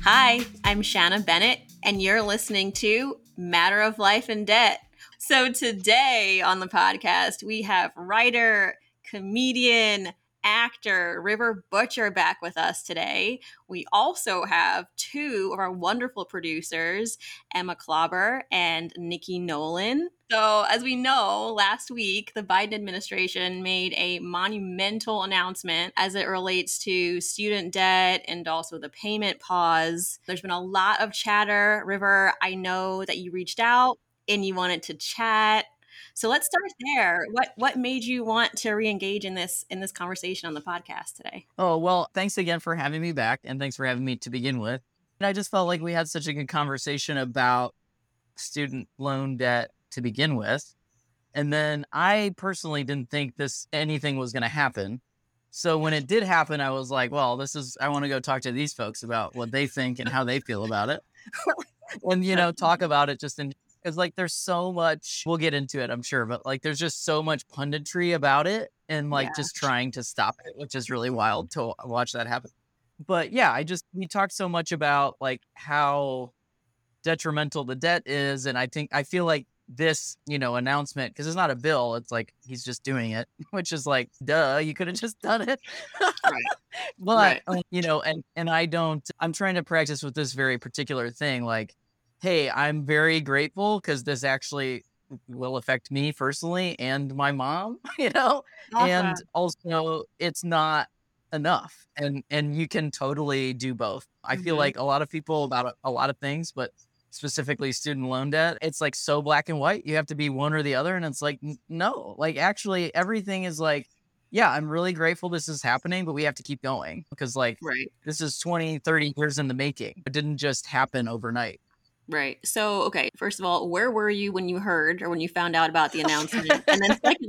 Hi, I'm Shanna Bennett, and you're listening to Matter of Life and Debt. So today on the podcast, we have writer, comedian, actor River Butcher back with us today. We also have two of our wonderful producers, Emma Klauber and Nikki Nolan. So, as we know, last week, the Biden administration made a monumental announcement as it relates to student debt and also the payment pause. There's been a lot of chatter. River, I know that you reached out and you wanted to chat. So let's start there. What made you want to re-engage in this conversation on the podcast today? Oh, well, thanks again for having me back, and thanks for having me to begin with. And I just felt like we had such a good conversation about student loan debt to begin with. And then I personally didn't think anything was going to happen. So when it did happen, I was like, well, I want to go talk to these folks about what they think and how they feel about it. And, talk about it because like there's so much, we'll get into it, I'm sure, but like there's just so much punditry about it and like just trying to stop it, which is really wild to watch that happen. But yeah, we talked so much about like how detrimental the debt is. And I feel like this, announcement, because it's not a bill, it's like he's just doing it, which is like, duh, you could have just done it. Right. But, I'm trying to practice with this very particular thing. Like, hey, I'm very grateful because this actually will affect me personally and my mom, and also it's not enough. And you can totally do both. I feel like a lot of people about a lot of things, but specifically student loan debt, it's like so black and white. You have to be one or the other. And it's like, no, like actually everything is like, yeah, I'm really grateful this is happening, but we have to keep going because like this is 20, 30 years in the making. It didn't just happen overnight. Right. So, okay, first of all, where were you when you heard or when you found out about the announcement? And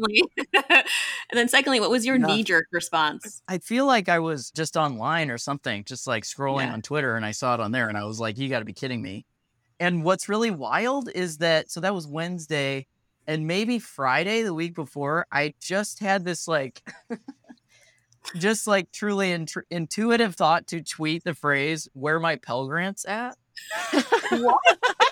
then secondly, what was your knee-jerk response? I feel like I was just online or something, just like scrolling on Twitter, and I saw it on there and I was like, you got to be kidding me. And what's really wild is that was Wednesday, and maybe Friday the week before, I just had this like, just like truly intuitive thought to tweet the phrase, where my Pell Grant's at. What?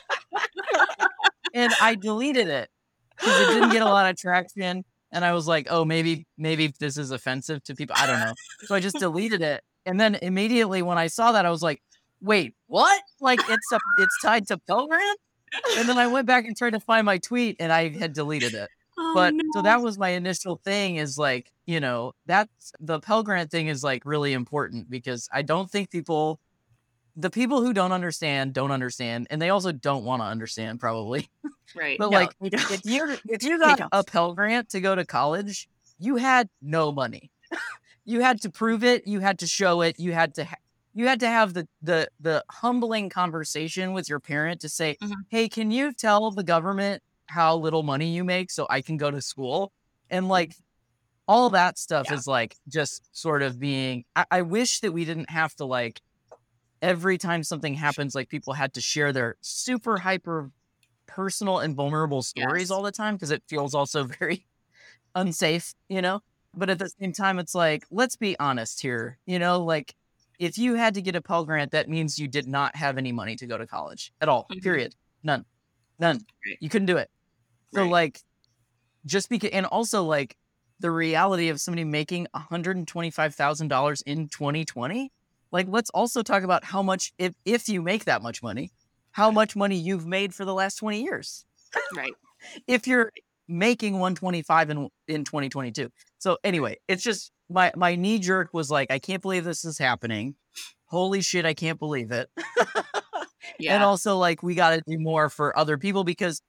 And I deleted it because it didn't get a lot of traction. And I was like, oh, maybe this is offensive to people. I don't know. So I just deleted it. And then immediately when I saw that, I was like, wait, what? Like it's tied to Pell Grant? And then I went back and tried to find my tweet and I had deleted it. So that was my initial thing is like, that's the Pell Grant thing is like really important because I don't think the people who don't understand, and they also don't want to understand probably. Right. But like, if you got a Pell Grant to go to college, you had no money. You had to prove it. You had to show it. You had to have the humbling conversation with your parent to say, hey, can you tell the government how little money you make so I can go to school? And like, all that stuff is like just sort of being, I wish that we didn't have to like, every time something happens, like people had to share their super hyper personal and vulnerable stories all the time because it feels also very unsafe, But at the same time, it's like, let's be honest here, like if you had to get a Pell Grant, that means you did not have any money to go to college at all, period. None. Right. You couldn't do it. So like, just because, and also like the reality of somebody making $125,000 in 2020, like, let's also talk about how much, if you make that much money, how much money you've made for the last 20 years. Right. If you're making 125 in 2022. So anyway, it's just my knee jerk was like, I can't believe this is happening. Holy shit, I can't believe it. And also like, we got to do more for other people because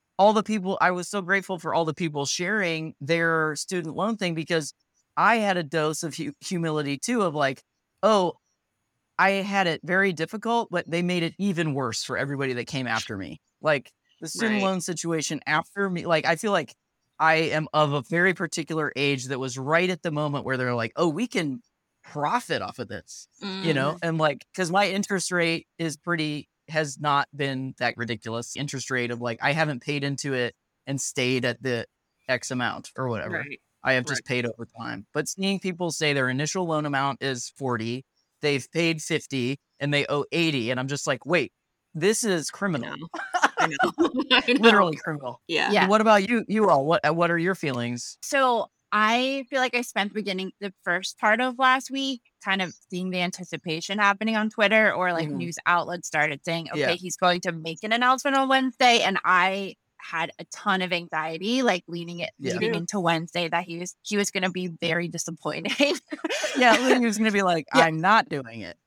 I was so grateful for all the people sharing their student loan thing because I had a dose of humility too of like, oh, I had it very difficult, but they made it even worse for everybody that came after me. Like the student loan situation after me, like I feel like I am of a very particular age that was right at the moment where they're like, oh, we can profit off of this, and like, because my interest rate has not been that ridiculous interest rate of like, I haven't paid into it and stayed at the X amount or whatever. I have just paid over time. But seeing people say their initial loan amount is 40, they've paid 50, and they owe 80. And I'm just like, wait, this is criminal. I know. Literally criminal. Yeah. What about you all? What are your feelings? So I feel like I spent the first part of last week kind of seeing the anticipation happening on Twitter, or like news outlets started saying, okay, he's going to make an announcement on Wednesday. And I had a ton of anxiety, like leading into Wednesday, that he was going to be very disappointed. He was going to be like, I'm not doing it.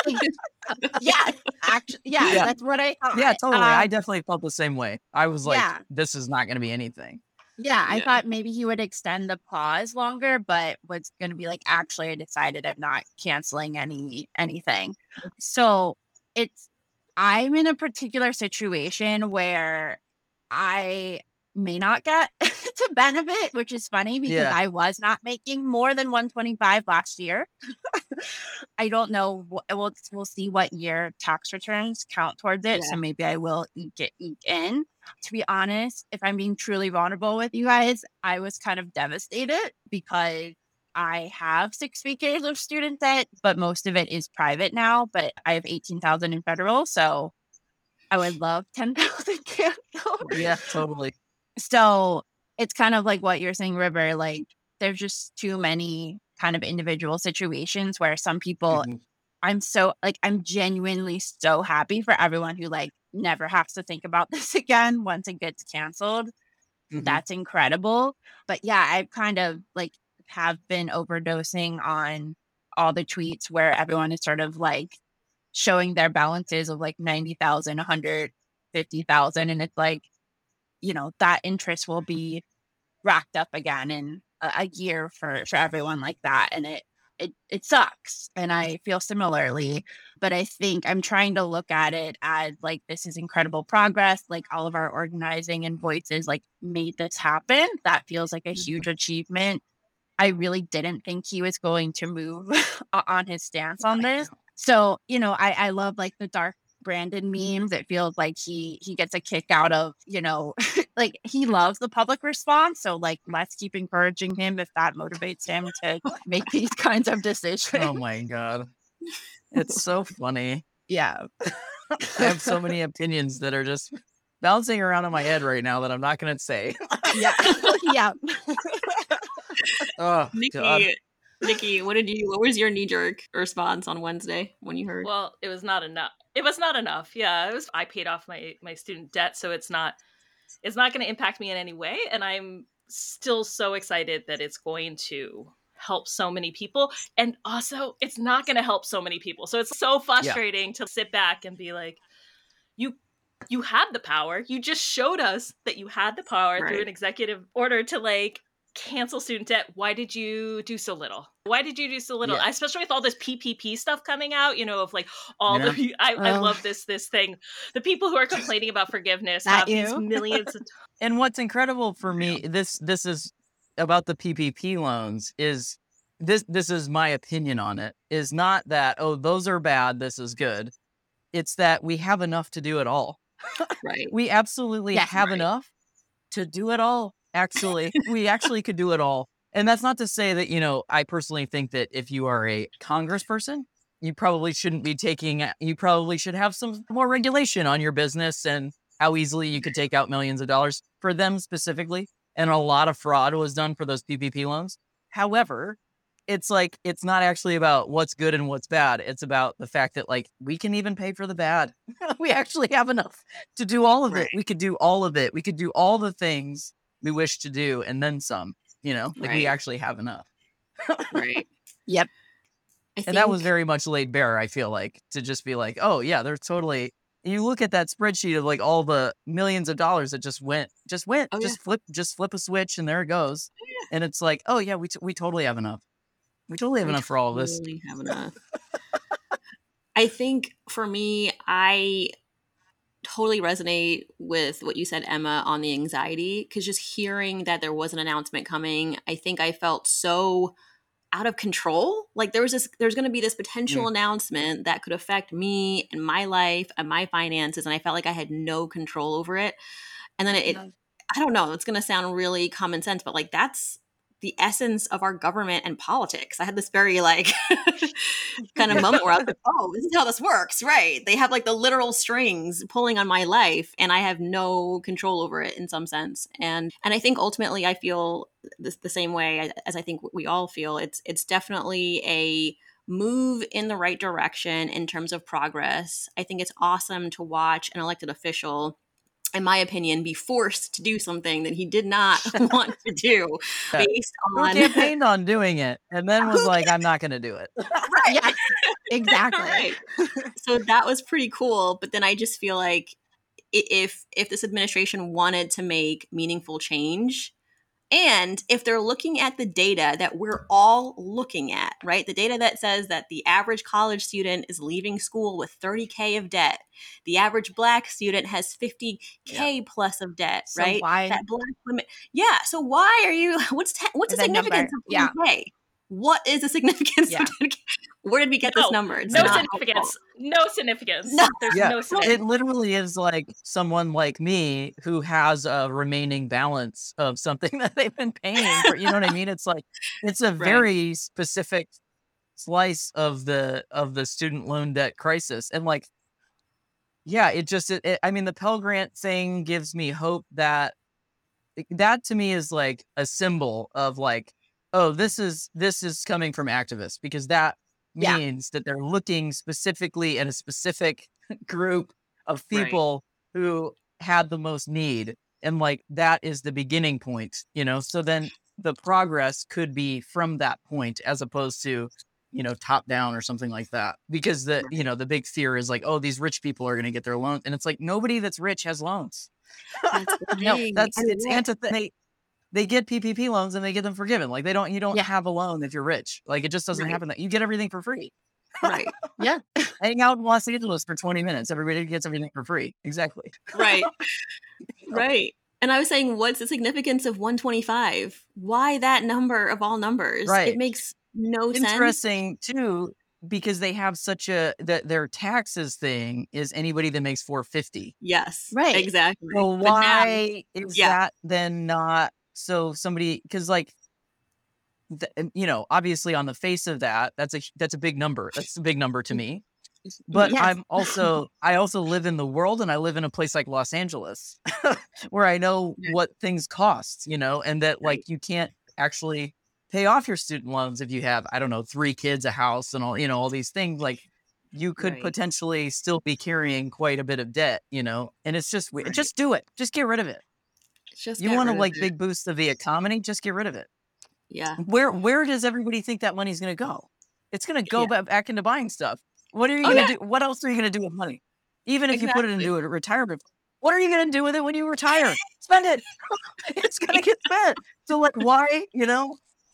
Actually, that's what I thought. Yeah, totally. I definitely felt the same way. I was like, this is not going to be anything. Yeah, I thought maybe he would extend the pause longer, but was going to be like, actually, I decided I'm not canceling anything. So I'm in a particular situation where I may not get to benefit, which is funny because I was not making more than 125 last year. I don't know. We'll see what year tax returns count towards it. So maybe I will eke in. To be honest, if I'm being truly vulnerable with you guys, I was kind of devastated because I have 6 figures of student debt, but most of it is private now. But I have 18,000 in federal, so I would love 10,000 canceled. Yeah, totally. So it's kind of like what you're saying, River. Like, there's just too many kind of individual situations where some people, I'm genuinely so happy for everyone who like never has to think about this again once it gets canceled. That's incredible. But yeah, I've kind of like have been overdosing on all the tweets where everyone is sort of like showing their balances of like 90,000, 150,000. And it's like, that interest will be racked up again in a year for everyone like that. And it sucks. And I feel similarly, but I think I'm trying to look at it as like, this is incredible progress. Like all of our organizing and voices like made this happen. That feels like a huge achievement. I really didn't think he was going to move on his stance on this. So, I love like the dark Brandon memes. It feels like he gets a kick out of, like he loves the public response. So like, let's keep encouraging him if that motivates him to make these kinds of decisions. Oh my God. It's so funny. Yeah. I have so many opinions that are just bouncing around in my head right now that I'm not going to say. Yeah. Yeah. Oh, Nikki, what was your knee-jerk response on Wednesday when you heard? Well, it was not enough. It was not enough. Yeah, I paid off my student debt, so it's not going to impact me in any way. And I'm still so excited that it's going to help so many people. And also, it's not going to help so many people. So it's so frustrating to sit back and be like, you had the power. You just showed us that you had the power through an executive order to like cancel student debt. Why did you do so little? Yeah. Especially with all this PPP stuff coming out, of like all the, I love this thing. The people who are complaining about forgiveness have these millions of And what's incredible for me, this is about the PPP loans, is this is my opinion on it, is not that, oh, those are bad, this is good. It's that we have enough to do it all. Right. We absolutely have enough to do it all. Actually, we actually could do it all. And that's not to say that, I personally think that if you are a congressperson, you probably shouldn't be you probably should have some more regulation on your business and how easily you could take out millions of dollars for them specifically. And a lot of fraud was done for those PPP loans. However, it's not actually about what's good and what's bad. It's about the fact that we can even pay for the bad. We actually have enough to do all of it. We could do all of it. We could do all the things we wish to do and then some, we actually have enough. Right. Yep. And that was very much laid bare, I feel like, to just be like, oh yeah, they're totally, you look at that spreadsheet of all the millions of dollars that just went, flip a switch and there it goes. Yeah. And it's like, oh yeah, we totally have enough. We totally have enough for all of this. We have enough. I think for me, I totally resonate with what you said, Emma, on the anxiety, because just hearing that there was an announcement coming, I think I felt so out of control. Like there's going to be this potential announcement that could affect me and my life and my finances. And I felt like I had no control over it. And then I don't know, it's going to sound really common sense, but that's the essence of our government and politics. I had this very like kind of moment where I was like, oh, this is how this works, right? They have like the literal strings pulling on my life and I have no control over it in some sense. And I think ultimately I feel the same way as I think we all feel. It's definitely a move in the right direction in terms of progress. I think it's awesome to watch an elected official, in my opinion, be forced to do something that he did not want to do based on... Who campaigned on doing it and then was like, I'm not going to do it. Right. Yeah, exactly. Right. So that was pretty cool. But then I just feel like if this administration wanted to make meaningful change, and if they're looking at the data that we're all looking at, right? The data that says that the average college student is leaving school with $30K of debt. The average Black student has $50K plus of debt, So right? why- That Black women, yeah. So why are you? What's the that number, significance of yeah. $10K? What is the significance Yeah. of $10K? Where did we get this number? It's No not significance. helpful. No significance. No. There's Yeah, no it significance. literally is like someone like me who has a remaining balance of something that they've been paying for. You know what I mean? It's like it's a very specific slice of the student loan debt crisis, and like, yeah, I mean, the Pell Grant thing gives me hope that to me is like a symbol of like, oh, this is coming from activists, because that Yeah. means that they're looking specifically at a specific group of people who had the most need. And like, that is the beginning point, you know? So then the progress could be from that point as opposed to, you know, top down or something like that. Because the, you know, the big fear is like, oh, these rich people are going to get their loans. And it's like, nobody that's rich has loans. That's the No, thing. it's antithetical. They get PPP loans and they get them forgiven. Like you don't have a loan if you're rich. Like it just doesn't happen that you get everything for free. Right. Yeah. Hang out in Los Angeles for 20 minutes. Everybody gets everything for free. Exactly. Right. Right. And I was saying, what's the significance of 125? Why that number of all numbers? Right. It makes no sense. Interesting too, because they have such their taxes thing is anybody that makes 450. Yes. Right. Exactly. Well, But now- why is that then not so somebody, because like, you know, obviously on the face of that, that's a big number. That's a big number to me. But Yes. I also live in the world, and I live in a place like Los Angeles where I know what things cost, you know, and that like you can't actually pay off your student loans if you have, I don't know, 3 kids, a house, and all, you know, all these things. Like you could Right. potentially still be carrying quite a bit of debt, you know, and it's just weird. Just do it. Just get rid of it. Just You get want a rid of like it. big boost of the economy? Just get rid of it. Yeah. Where does everybody think that money's going to go? It's going to go back into buying stuff. What are you Oh, going to do? What else are you going to do with money? Even if you put it into a retirement, what are you going to do with it when you retire? Spend it. It's going to get spent. So like, why? You know?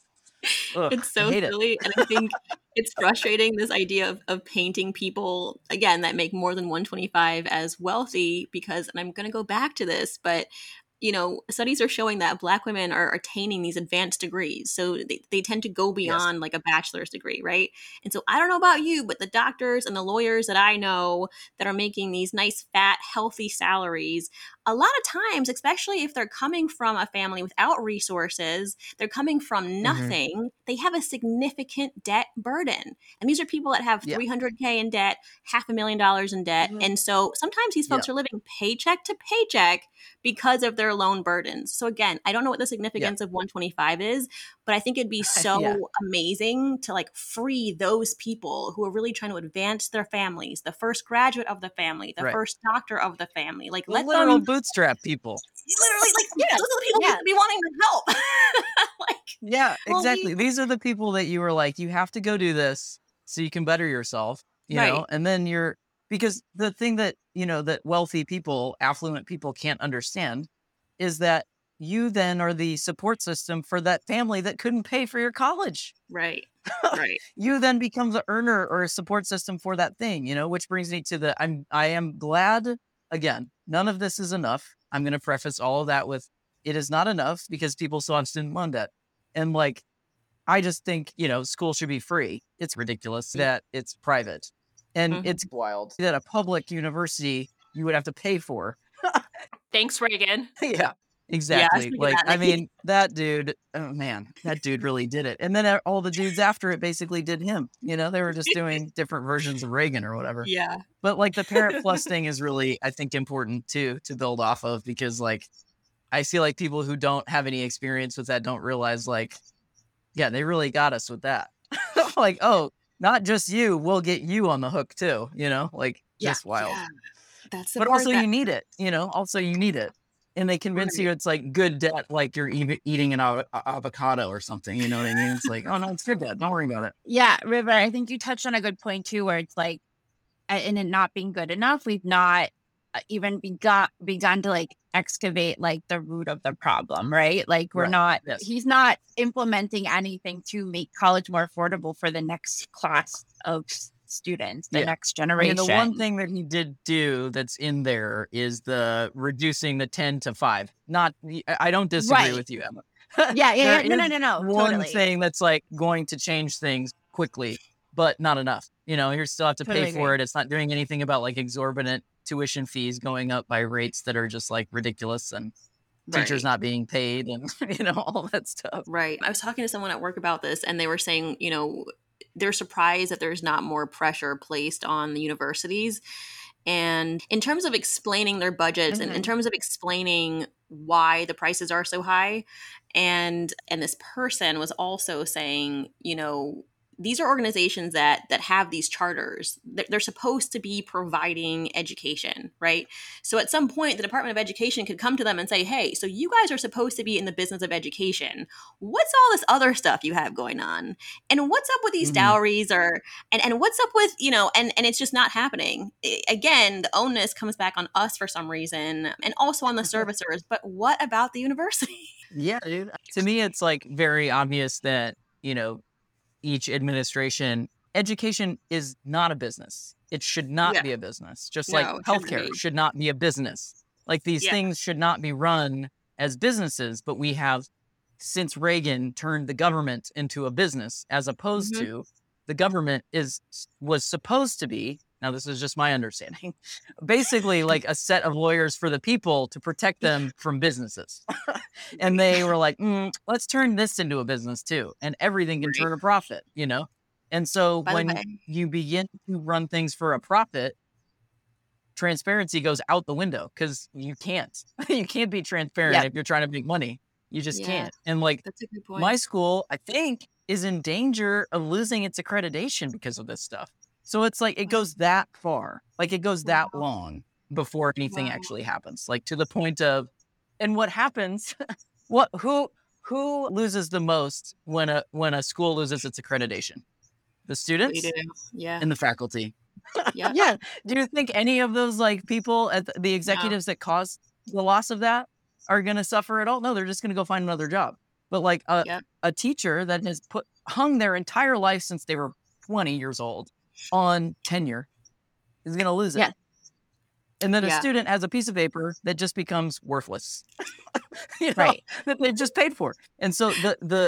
Ugh, It's I so hate it. silly. And I think it's frustrating, this idea of painting people, again, that make more than 125 as wealthy, because, and I'm going to go back to this, but you know, studies are showing that Black women are attaining these advanced degrees. So they tend to go beyond like a bachelor's degree, right? And so I don't know about you, but the doctors and the lawyers that I know that are making these nice, fat, healthy salaries, a lot of times, especially if they're coming from a family without resources, they're coming from nothing, they have a significant debt burden. And these are people that have $300K in debt, $500,000 in debt. And so sometimes these folks are living paycheck to paycheck because of their loan burdens. So again, I don't know what the significance of 125 is, but I think it'd be so amazing to like free those people who are really trying to advance their families, the first graduate of the family, the first doctor of the family. Like, let Literal them bootstrap people. literally, like, those are the people who should be wanting to help. Like, Yeah, well, exactly. These are the people that you were like, you have to go do this so you can better yourself, you know, and then because the thing that, you know, that wealthy people, affluent people can't understand is that you then are the support system for that family that couldn't pay for your college. Right. Right. You then become the earner or a support system for that thing, you know, which brings me to I am glad, again, none of this is enough. I'm going to preface all of that with, it is not enough because people still have student loan debt. And like, I just think, you know, school should be free. It's ridiculous that it's private. And it's wild that a public university you would have to pay for. Thanks, Reagan. Yeah. Exactly. Yeah, Like, I mean, that dude, oh man, that dude really did it. And then all the dudes after it basically did him. You know, they were just doing different versions of Reagan or whatever. Yeah. But like the Parent Plus thing is really, I think, important too to build off of, because like I see like people who don't have any experience with that don't realize like, yeah, they really got us with that. Like, oh, not just you, we'll get you on the hook too. You know, like just wild. Yeah. That's the But part also that, you need it. You know, also you need it. And they convince you it's like good debt, like you're eating an avocado or something. You know what I mean? It's like, oh no, it's good debt. Don't worry about it. Yeah, River, I think you touched on a good point too, where it's like, and it not being good enough, we've not even begun to like excavate like the root of the problem, right? Like we're not, he's not implementing anything to make college more affordable for the next class of students, the next generation. I mean, the one thing that he did do that's in there is the reducing the 10 to 5. I don't disagree with you, Emma. Yeah. No. One totally. thing that's like going to change things quickly, but not enough. You know, you still have to pay for it. It's not doing anything about like exorbitant tuition fees going up by rates that are just like ridiculous, and teachers not being paid, and you know, all that stuff. Right. I was talking to someone at work about this, and they were saying, you know, they're surprised that there's not more pressure placed on the universities. And in terms of explaining their budgets and in terms of explaining why the prices are so high, and this person was also saying, you know, these are organizations that have these charters. They're supposed to be providing education, right? So at some point, the Department of Education could come to them and say, hey, so you guys are supposed to be in the business of education. What's all this other stuff you have going on? And what's up with these dowries, or and what's up with, you know, and it's just not happening. Again, the onus comes back on us for some reason, and also on the servicers. But what about the university? Yeah, dude. To me, it's like very obvious that, you know, each administration, education is not a business. It should not be a business. Just like healthcare should not be a business. Like these things should not be run as businesses, but we have, since Reagan, turned the government into a business, as opposed to the government was supposed to be, now this is just my understanding, basically like a set of lawyers for the people to protect them from businesses. And they were like, let's turn this into a business too. And everything can turn a profit, you know? And so when you begin to run things for a profit, transparency goes out the window, because you can't be transparent if you're trying to make money. You just can't. And like, that's a good point. My school, I think, is in danger of losing its accreditation because of this stuff. So it's like, it goes that far, like it goes that long before anything actually happens, like to the point of, and what happens, who loses the most when a school loses its accreditation? The students and the faculty. Yeah. Do you think any of those like people at the executives that caused the loss of that are going to suffer at all? No, they're just going to go find another job. But like a teacher that has hung their entire life since they were 20 years old on tenure is going to lose it. Yeah. And then a student has a piece of paper that just becomes worthless, you know, that they just paid for. And so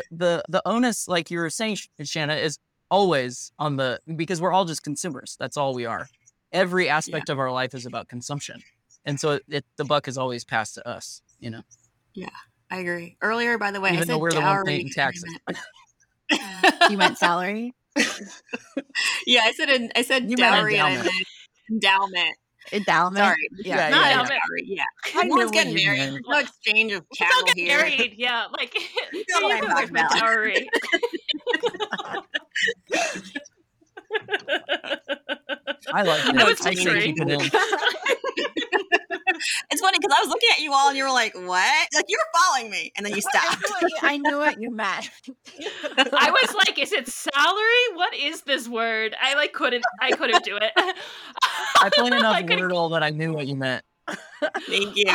the onus, like you were saying, Shanna, is always on because we're all just consumers. That's all we are. Every aspect of our life is about consumption. And so the buck is always passed to us, you know? Yeah, I agree. Earlier, by the way, even I said though we're dowry. The one paying taxes. You meant salary? Yeah, I said dowry and I meant endowment. Endowment? Sorry. Yeah. Not dowry. Yeah. Everyone's getting married. No exchange of cattle get here. Married. Yeah. Like, you know what I'm talking about. Dowry. I like it. I say keep it in. It's funny because I was looking at you all and you were like, what? Like you were following me and then you stopped. I knew what you meant. I was like, is it salary? What is this word? I couldn't do it. I played enough Wordle that I knew what you meant. Thank you.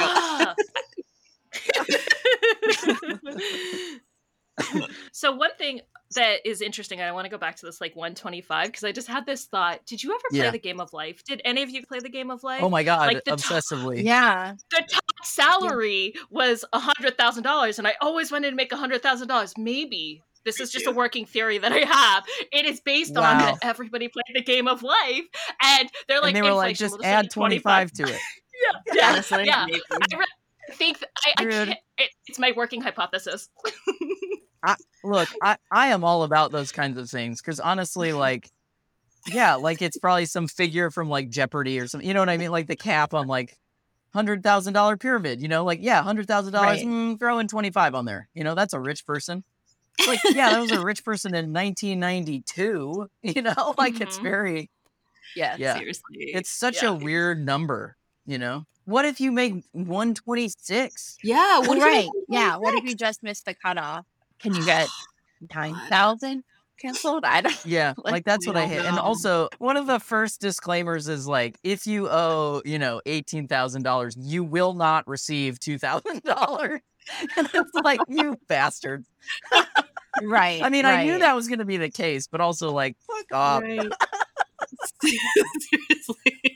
So one thing that is interesting, and I want to go back to this like 125 because I just had this thought. Did you ever play the Game of Life? Did any of you play the Game of Life? Oh my god, like obsessively. The top salary was $100,000, and I always wanted to make $100,000. Maybe this is just a working theory that I have. It is based on that everybody played the Game of Life, and they're like, and they were like, just add 25 to it. Yeah. think I can't. It's my working hypothesis. I am all about those kinds of things because honestly, like, yeah, like it's probably some figure from like Jeopardy or something. You know what I mean? Like the cap on like $100,000 pyramid. You know, like $100,000. Throw in 25 on there. You know, that's a rich person. Like, yeah, that was a rich person in 1992. You know, like it's very, yeah, seriously, it's such a weird number. You know, what if you make 126? Yeah, right. Yeah, what if you just missed the cutoff? Can you get 9,000 canceled? I don't. Yeah, like that's what I hit. And also, one of the first disclaimers is like, if you owe, you know, $18,000, you will not receive $2,000. And it's like, you bastards. Right. I mean, I knew that was going to be the case, but also like, fuck off. Right. Seriously.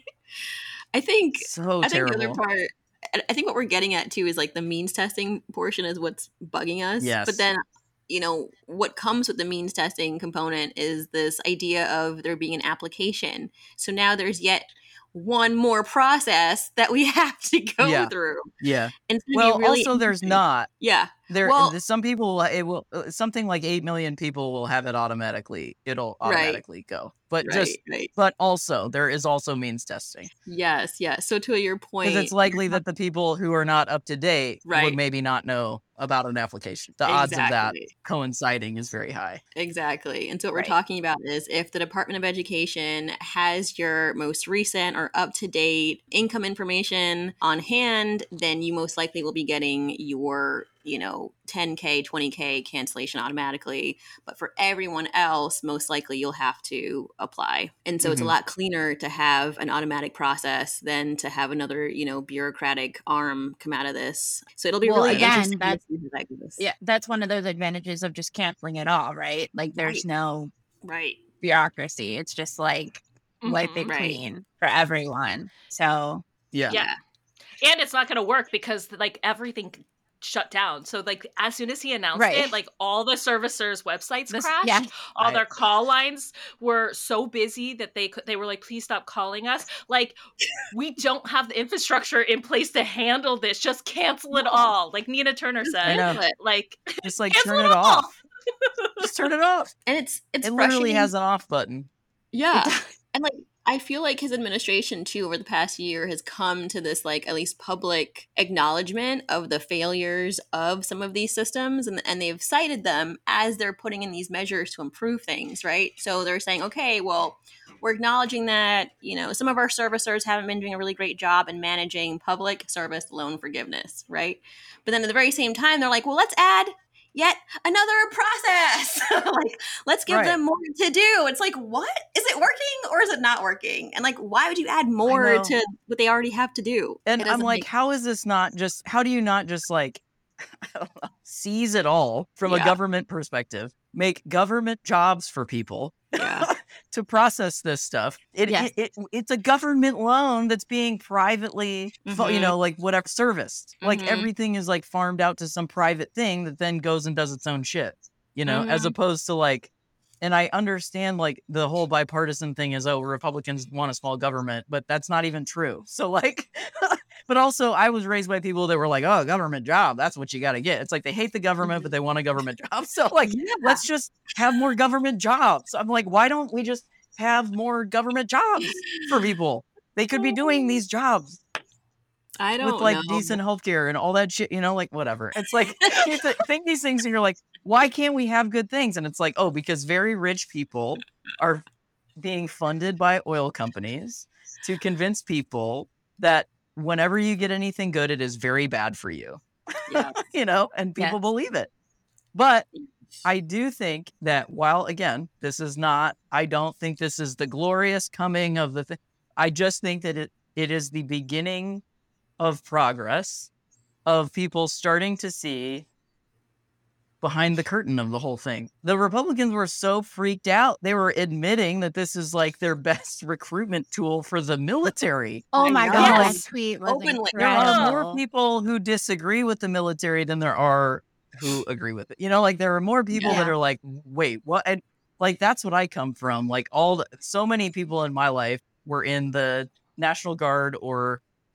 I think terrible. The other part, I think what we're getting at too is like the means testing portion is what's bugging us. Yes. But then, you know, what comes with the means testing component is this idea of there being an application. So now there's yet one more process that we have to go through. Yeah. And well, really also there's not. Yeah. Some people, it will, something like 8 million people will have it automatically. It'll automatically go. But but also there is also means testing. Yes. So to your point, because it's likely that the people who are not up to date would maybe not know about an application. The odds of that coinciding is very high. Exactly. And so what we're talking about is if the Department of Education has your most recent or up-to-date income information on hand, then you most likely will be getting your, you know, 10K, 20K cancellation automatically. But for everyone else, most likely you'll have to apply. And so it's a lot cleaner to have an automatic process than to have another, you know, bureaucratic arm come out of this. So it'll be really interesting to see how that goes. Yeah, that's one of those advantages of just canceling it all, right? Like there's no bureaucracy. It's just like wipe it clean for everyone. So yeah. And it's not going to work because like everything shut down. So like as soon as he announced it, like all the servicers' websites crashed. All their call lines were so busy that they were like, please stop calling us. Like we don't have the infrastructure in place to handle this. Just cancel it all. Like Nina Turner said. Like just like turn it off. Just turn it off. And it literally has an off button. Yeah. And like I feel like his administration too over the past year has come to this like at least public acknowledgement of the failures of some of these systems and they've cited them as they're putting in these measures to improve things, right? So they're saying, okay, well, we're acknowledging that, you know, some of our servicers haven't been doing a really great job in managing public service loan forgiveness, right? But then at the very same time, they're like, well, let's add yet another process. Like, let's give them more to do. It's like, what? Is it working or is it not working? And like, why would you add more to what they already have to do? And I'm like, how is this not just, how do you not just like, I don't know, seize it all from a government perspective, make government jobs for people to process this stuff. It's a government loan that's being privately, you know, like whatever serviced. Like everything is like farmed out to some private thing that then goes and does its own shit, you know, as opposed to like, and I understand like the whole bipartisan thing is, oh, Republicans want a small government, but that's not even true. So like, but also I was raised by people that were like, oh, government job, that's what you got to get. It's like they hate the government, but they want a government job. So like, let's just have more government jobs. I'm like, why don't we just have more government jobs for people? They could be doing these jobs. I don't with like know. decent healthcare and all that shit, you know, like whatever. It's like, you think these things and you're like, why can't we have good things? And it's like, oh, because very rich people are being funded by oil companies to convince people that whenever you get anything good, it is very bad for you, you know, and people believe it. But I do think that while, again, this is not, I don't think this is the glorious coming of the thing. I just think that it is the beginning of progress, of people starting to see behind the curtain of the whole thing. The Republicans were so freaked out. They were admitting that this is like their best recruitment tool for the military. Oh my God. That tweet was incredible. There are more people who disagree with the military than there are who agree with it. You know, like there are more people that are like, wait, what? And like, that's what I come from. Like so many people in my life were in the National Guard or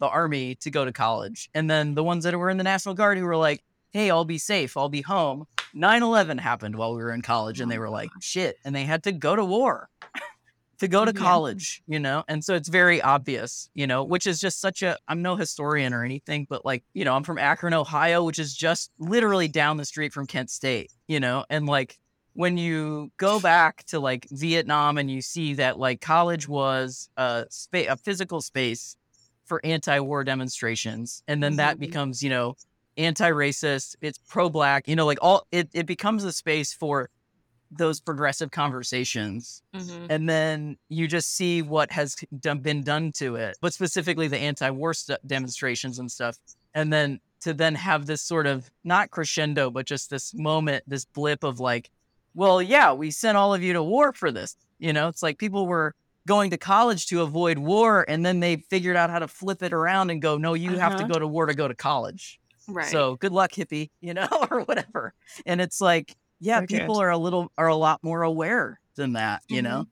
the army to go to college. And then the ones that were in the National Guard who were like, hey, I'll be safe, I'll be home. 9/11 happened while we were in college, and they were like, shit. And they had to go to war to go to college, you know? And so it's very obvious, you know, which is just I'm no historian or anything, but like, you know, I'm from Akron, Ohio, which is just literally down the street from Kent State, you know? And like, when you go back to like Vietnam and you see that like college was a physical space for anti-war demonstrations, and then that becomes, you know, anti-racist, it's pro-black, you know, like it becomes a space for those progressive conversations. And then you just see what has been done to it, but specifically the anti-war demonstrations and stuff. And then to then have this sort of not crescendo, but just this moment, this blip of like, well, yeah, we sent all of you to war for this. You know, it's like people were going to college to avoid war, and then they figured out how to flip it around and go, no, you have to go to war to go to college. Right. So good luck, hippie, you know, or whatever. And it's like, yeah, people are a lot more aware than that, you know?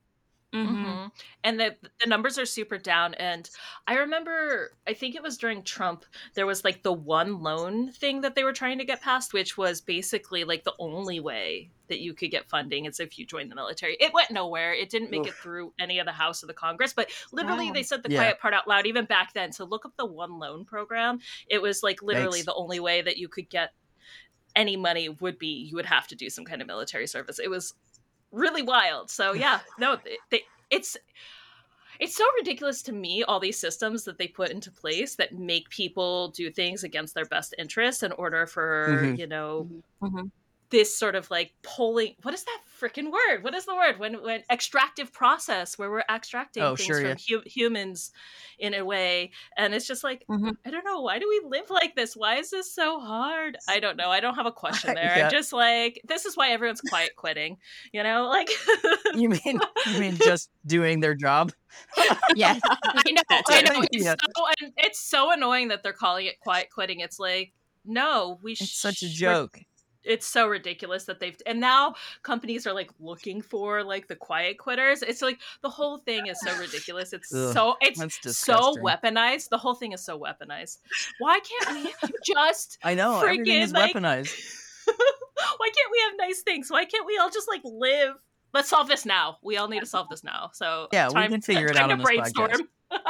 And the numbers are super down. And I remember, I think it was during Trump, there was like the one loan thing that they were trying to get passed, which was basically like the only way that you could get funding is if you joined the military. It went nowhere. It didn't make it through any of the House of the Congress, but literally they said the quiet part out loud, even back then. So look up the one loan program. It was like literally the only way that you could get any money would be, you would have to do some kind of military service. It was really wild. So yeah, no, it's so ridiculous to me, all these systems that they put into place that make people do things against their best interests in order for, you know, this sort of like pulling, what is that freaking word? What is the word? When extractive process where we're extracting things from humans in a way. And it's just like, I don't know. Why do we live like this? Why is this so hard? I don't know. I don't have a question there. I'm just like, this is why everyone's quiet quitting, you know, like. You mean just doing their job? Yes. I know. It's so annoying that they're calling it quiet quitting. It's like, no, it's such a joke. It's so ridiculous that and now companies are like looking for like the quiet quitters. It's like the whole thing is so ridiculous. It's so weaponized. The whole thing is so weaponized. Why can't we just I know everything is weaponized. Why can't we have nice things? Why can't we all just like live? Let's solve this now. We all need to solve this now. So yeah, we can figure it out on this podcast.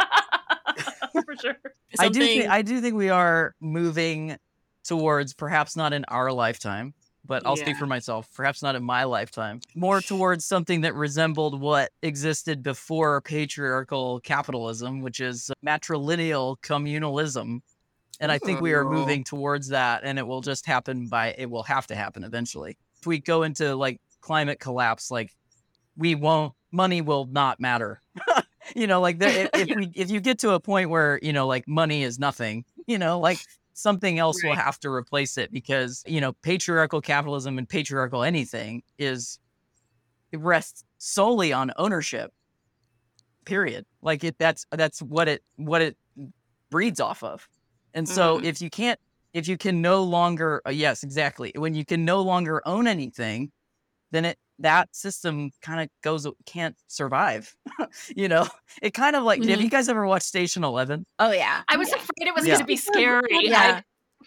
For sure. I do think we are moving towards, perhaps not in our lifetime, but I'll speak for myself, perhaps not in my lifetime, more towards something that resembled what existed before patriarchal capitalism, which is matrilineal communalism. And I think we are moving towards that, and it will just happen it will have to happen eventually. If we go into like climate collapse, like money will not matter. You know, like if you get to a point where, you know, like money is nothing, you know, like something else will have to replace it, because, you know, patriarchal capitalism and patriarchal anything it rests solely on ownership, period. Like that's what it breeds off of. And so if you can no longer, yes, exactly. When you can no longer own anything, then that system kind of can't survive. You know, it kind of like, have you guys ever watched Station 11? Oh yeah. I was afraid it was going to be scary. Yeah.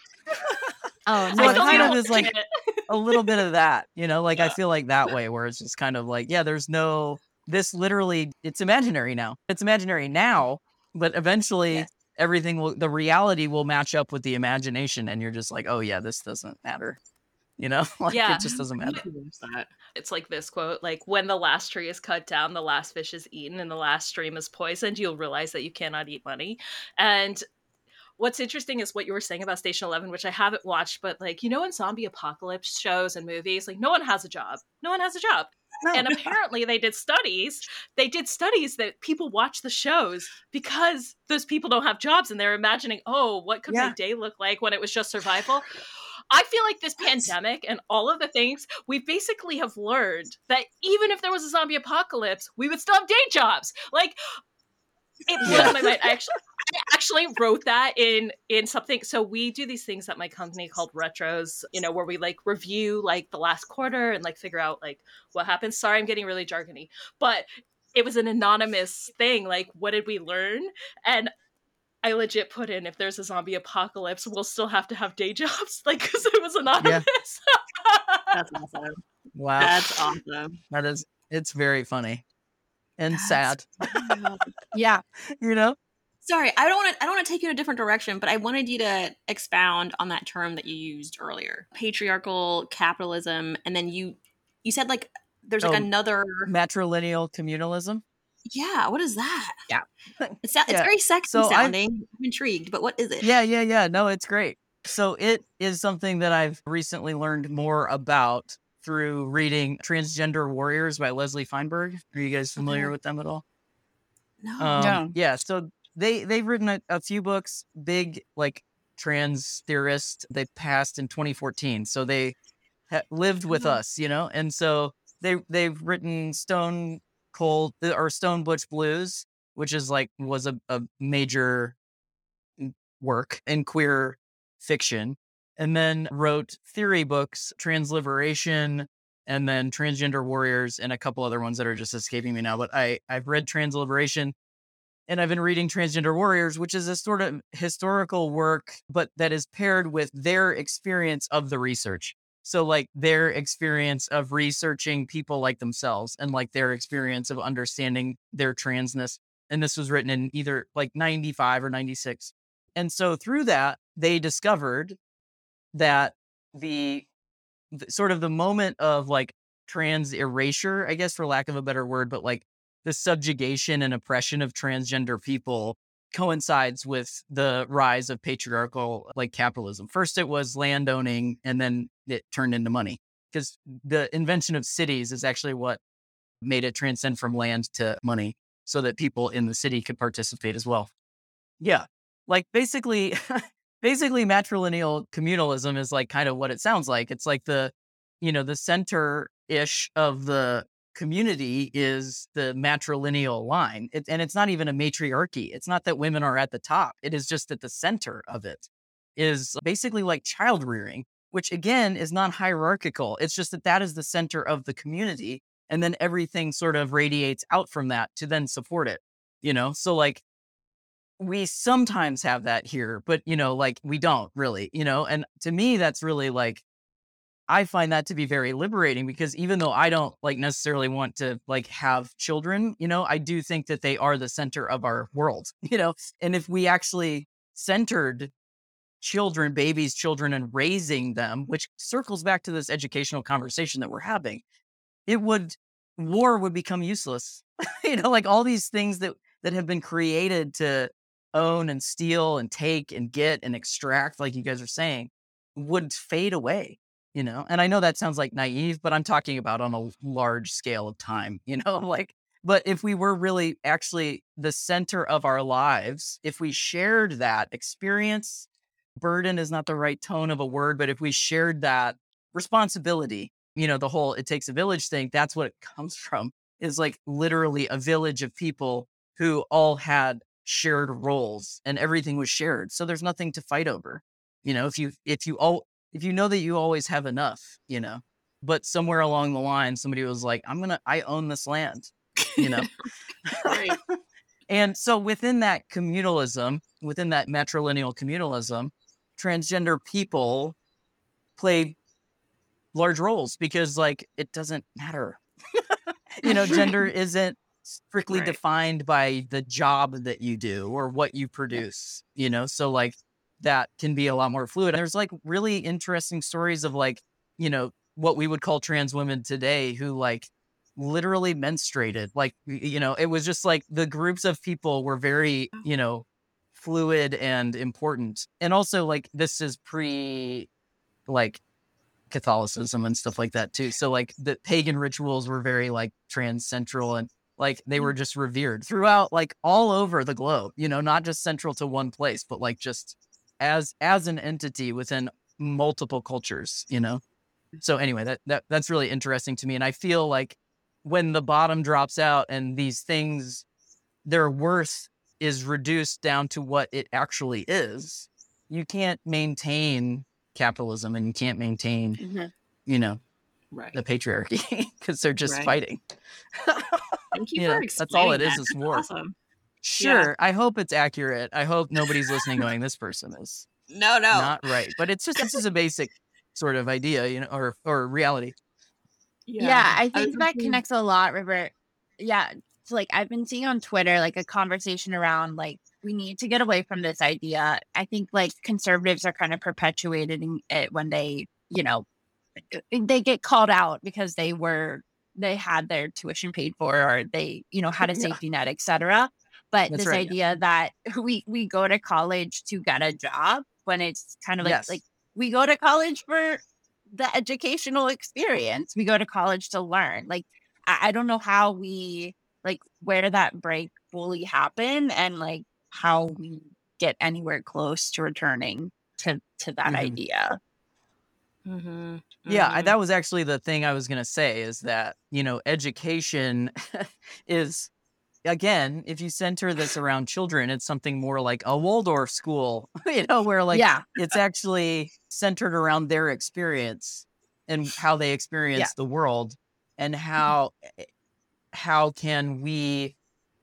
Oh, no, it kind of is like a little bit of that, you know, like I feel like that way, where it's just kind of like, yeah, this literally, it's imaginary now. It's imaginary now, but eventually the reality will match up with the imagination, and you're just like, oh yeah, this doesn't matter. You know, like it just doesn't matter. It's like this quote, like, when the last tree is cut down, the last fish is eaten, and the last stream is poisoned, you'll realize that you cannot eat money. And what's interesting is what you were saying about Station 11, which I haven't watched, but like, you know, in zombie apocalypse shows and movies, like no one has a job. No. And apparently they did studies that people watch the shows because those people don't have jobs, and they're imagining, oh, what could my day look like when it was just survival? I feel like this pandemic and all of the things, we basically have learned that even if there was a zombie apocalypse, we would still have day jobs. Like, it blows my mind. I actually wrote that in something. So we do these things at my company called retros, you know, where we like review like the last quarter and like figure out like what happened. Sorry, I'm getting really jargony, but it was an anonymous thing. Like, what did we learn? And I legit put in, if there's a zombie apocalypse, we'll still have to have day jobs, like, because it was anonymous. That's awesome. Wow. That's awesome. It's very funny and sad. Yeah. You know? Sorry, I don't want to take you in a different direction, but I wanted you to expound on that term that you used earlier. Patriarchal capitalism, and then you said like there's like another matrilineal communalism. Yeah, what is that? Yeah. It's very sexy sounding. I'm intrigued, but what is it? Yeah. No, it's great. So it is something that I've recently learned more about through reading Transgender Warriors by Leslie Feinberg. Are you guys familiar with them at all? No. Yeah, so they've written a few books, big like trans theorists. They passed in 2014, so they lived with us, you know, and so they've written Stone Butch Blues, which is was a major work in queer fiction, and then wrote theory books, Transliberation, and then Transgender Warriors, and a couple other ones that are just escaping me now. But I've read Transliberation, and I've been reading Transgender Warriors, which is a sort of historical work, but that is paired with their experience of the research. So like their experience of researching people like themselves and like their experience of understanding their transness. And this was written in either like 95 or 96. And so through that, they discovered that the sort of the moment of like trans erasure, I guess for lack of a better word, but like the subjugation and oppression of transgender people coincides with the rise of patriarchal like capitalism. First it was land owning, and then it turned into money, because the invention of cities is actually what made it transcend from land to money, so that people in the city could participate as well. Yeah, like basically matrilineal communalism is like kind of what it sounds like. It's like the center-ish of the community is the matrilineal line. And it's not even a matriarchy. It's not that women are at the top. It is just that the center of it is basically like child rearing, which again is not hierarchical. It's just that is the center of the community. And then everything sort of radiates out from that to then support it, So like we sometimes have that here, but like we don't really, and to me, that's really like, I find that to be very liberating, because even though I don't like necessarily want to like have children, I do think that they are the center of our world, and if we actually centered babies, children, and raising them, which circles back to this educational conversation that we're having, war would become useless. Like all these things that have been created to own and steal and take and get and extract, like you guys are saying, would fade away. And I know that sounds like naive, but I'm talking about on a large scale of time, but if we were really actually the center of our lives, if we shared that experience, burden is not the right tone of a word, but if we shared that responsibility, the whole "it takes a village" thing, that's what it comes from, is like literally a village of people who all had shared roles and everything was shared. So there's nothing to fight over. If you know that you always have enough, but somewhere along the line, somebody was like, I own this land, Right. And so within that communalism, within that matrilineal communalism, transgender people play large roles, because like, it doesn't matter. Gender isn't strictly defined by the job that you do or what you produce, so like, that can be a lot more fluid. There's like really interesting stories of like, what we would call trans women today who like literally menstruated. Like, it was just like the groups of people were very, fluid and important. And also like, this is pre like Catholicism and stuff like that too. So like the pagan rituals were very like trans central, and like they were just revered throughout, like all over the globe, not just central to one place, but like just as an entity within multiple cultures, So anyway, that's really interesting to me. And I feel like when the bottom drops out and these things, their worth is reduced down to what it actually is, you can't maintain capitalism, and you can't maintain, the patriarchy, because they're just fighting. Thank you for explaining that's all it is. That. It's war. Awesome. Sure. I hope it's accurate. I hope nobody's listening going, this person is not right. But it's just, this is a basic sort of idea, you know, or reality. Yeah, I think that connects a lot, River. Yeah. So like I've been seeing on Twitter, like a conversation around like, we need to get away from this idea. I think like conservatives are kind of perpetuating it when they, you know, they get called out because they had their tuition paid for, or they, you know, had a safety net, etc. But That's this right, idea that we go to college to get a job, when it's kind of like we go to college for the educational experience. We go to college to learn. Like I don't know how we like where that break fully happen, and like how we get anywhere close to returning to that idea. Yeah, that was actually the thing I was going to say, is that, you know, education is, again, if you center this around children, it's something more like a Waldorf school, you know, where like it's actually centered around their experience and how they experience the world, and how can we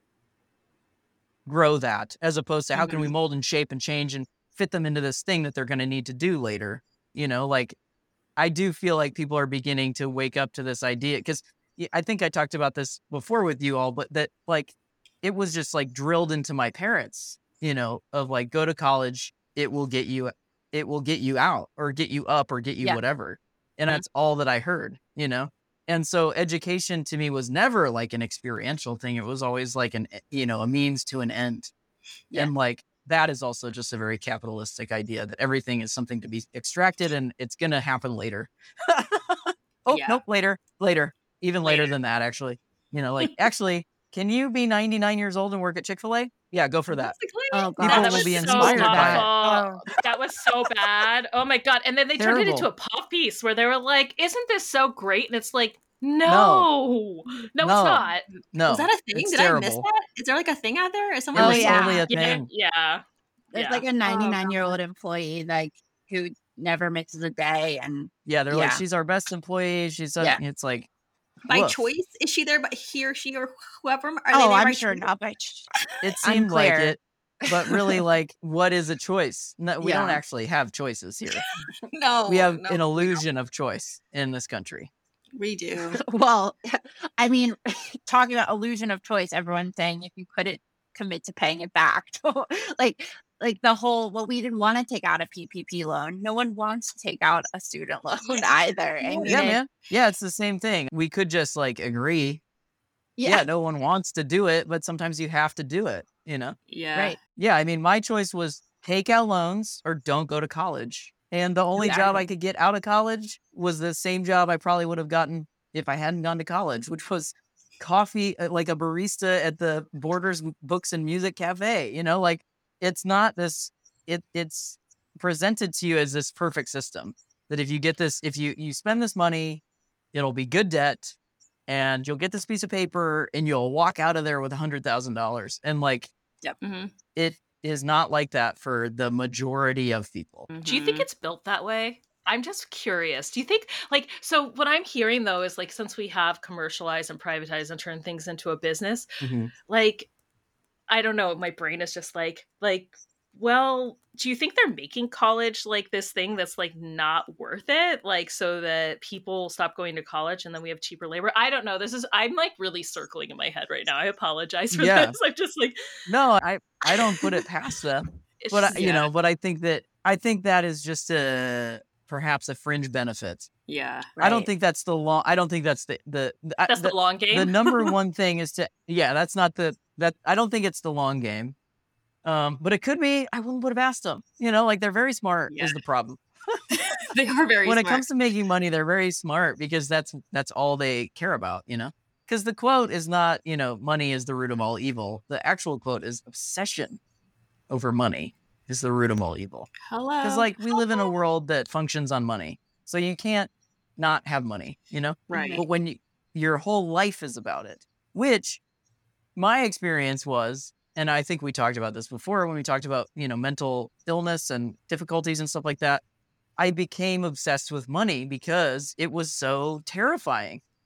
grow that, as opposed to how can we mold and shape and change and fit them into this thing that they're going to need to do later. You know, like I do feel like people are beginning to wake up to this idea, because I think I talked about this before with you all, but that like it was just like drilled into my parents, you know, of like, go to college, it will get you out, or get you up, or get you whatever. And that's all that I heard, you know? And so education to me was never like an experiential thing. It was always like a means to an end. And like, that is also just a very capitalistic idea that everything is something to be extracted and it's going to happen later. Nope. Later, even later than that, actually, you know, like, actually, can you be 99 years old and work at Chick-fil-A? Yeah, go for that. Oh, God. People will be inspired by it. That was so bad. Oh my God. And then they turned it into a pop piece where they were like, isn't this so great? And it's like, no, it's not. No. Is that a thing? Did terrible. I miss that? Is there like a thing out there? Is someone totally a thing. Yeah. There's like a 99-year-old employee like who never misses a day, and they're like, she's our best employee. She's it's like, by choice? Is she there? But he or she or whoever? Are they I'm by sure choice? not by. It seemed like it, but really, like, what is a choice? No, we don't actually have choices here. No, we have an illusion of choice in this country. We do. Well, I mean, talking about illusion of choice, everyone's saying if you couldn't commit to paying it back, like the whole, well, we didn't want to take out a PPP loan. No one wants to take out a student loan either. I mean, man. Yeah, it's the same thing. We could just like agree. Yeah, no one wants to do it, but sometimes you have to do it, you know? Yeah. Right. Yeah, I mean, my choice was take out loans or don't go to college. And the only job I could get out of college was the same job I probably would have gotten if I hadn't gone to college, which was coffee, like a barista at the Borders Books and Music Cafe. You know, like, it's not this, it's presented to you as this perfect system that if you get this, if you spend this money, it'll be good debt and you'll get this piece of paper and you'll walk out of there with $100,000. And like, it is not like that for the majority of people. Do you think it's built that way? I'm just curious. Do you think, like, so what I'm hearing though is like, since we have commercialized and privatized and turned things into a business, like, I don't know, my brain is just like, well, do you think they're making college like this thing that's like not worth it? Like, so that people stop going to college and then we have cheaper labor? I don't know. I'm like really circling in my head right now. I apologize for this. I'm just like, no, I don't put it past them. But you know, but I think that is just perhaps a fringe benefit. Yeah. Right. I don't think that's the long. I don't think that's the long game. The number one thing is that's not I don't think it's the long game. But it could be. I would have asked them. You know, like, they're very smart is the problem. They are very when smart. it comes to making money, they're very smart because that's all they care about, you know? Because the quote is not, you know, money is the root of all evil. The actual quote is obsession over money is the root of all evil. Hello. Because like we live in a world that functions on money. So you can't not have money, you know? Right. But when your whole life is about it, which my experience was, and I think we talked about this before when we talked about, you know, mental illness and difficulties and stuff like that. I became obsessed with money because it was so terrifying.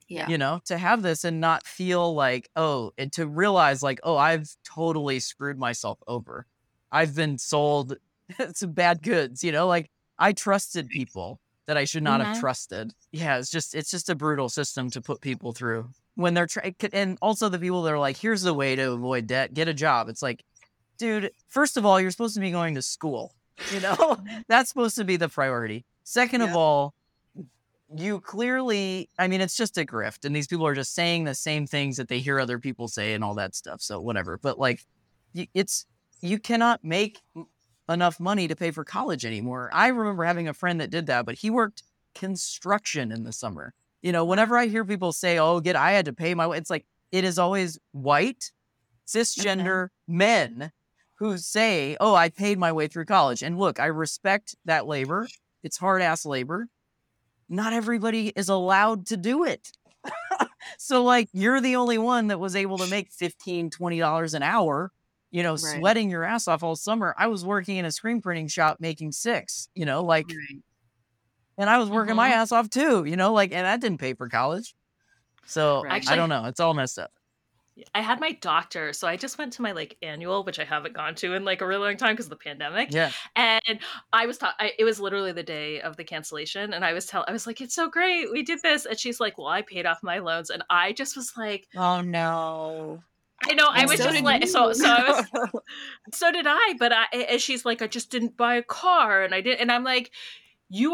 Yeah. You know, to have this and not feel like, oh, and to realize like, oh, I've totally screwed myself over. I've been sold some bad goods, you know, like I trusted people that I should not have trusted. Yeah, it's just a brutal system to put people through when they're trying. And also the people that are like, here's the way to avoid debt, get a job. It's like, dude, first of all, you're supposed to be going to school, you know, that's supposed to be the priority. Second of all, you clearly, I mean, it's just a grift, and these people are just saying the same things that they hear other people say and all that stuff. So whatever, but like, you cannot make enough money to pay for college anymore. I remember having a friend that did that, but he worked construction in the summer. You know, whenever I hear people say, "Oh, I had to pay my way," it's like it is always white, cisgender men who say, "Oh, I paid my way through college." And look, I respect that labor. It's hard ass labor. Not everybody is allowed to do it. So like you're the only one that was able to make $15, $20 an hour, you know, sweating your ass off all summer. I was working in a screen printing shop making $6, you know, like, and I was working my ass off too, you know, like, and that didn't pay for college. So actually, I don't know. It's all messed up. I had my doctor, so I just went to my like annual, which I haven't gone to in like a really long time because of the pandemic. Yeah, and I was it was literally the day of the cancellation, and I was like, it's so great, we did this, and she's like, well, I paid off my loans, and I just was like, oh no. I know, I was just like, so I was, so did I, but and she's like, I just didn't buy a car, and I did, and I'm like, you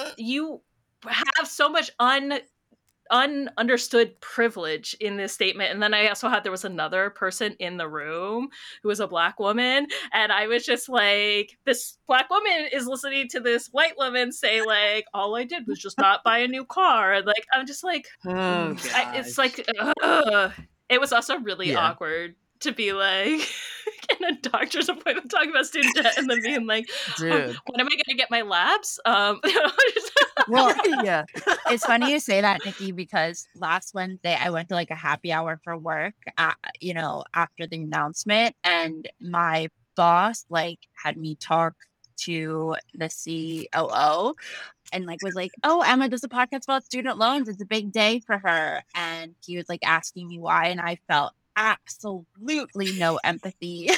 have so much ununderstood privilege in this statement. And then I also had, there was another person in the room who was a Black woman, and I was just like, this Black woman is listening to this white woman say like, all I did was just not buy a new car, and like I'm just like, it's like it was also really awkward to be like in a doctor's appointment talking about student debt and then being like, dude, when am I going to get my labs? Well, yeah, it's funny you say that, Nikki, because last Wednesday I went to like a happy hour for work, you know, after the announcement, and my boss like had me talk to the COO and like was like, oh, Emma does a podcast about student loans. It's a big day for her. And he was like asking me why, and I felt absolutely no empathy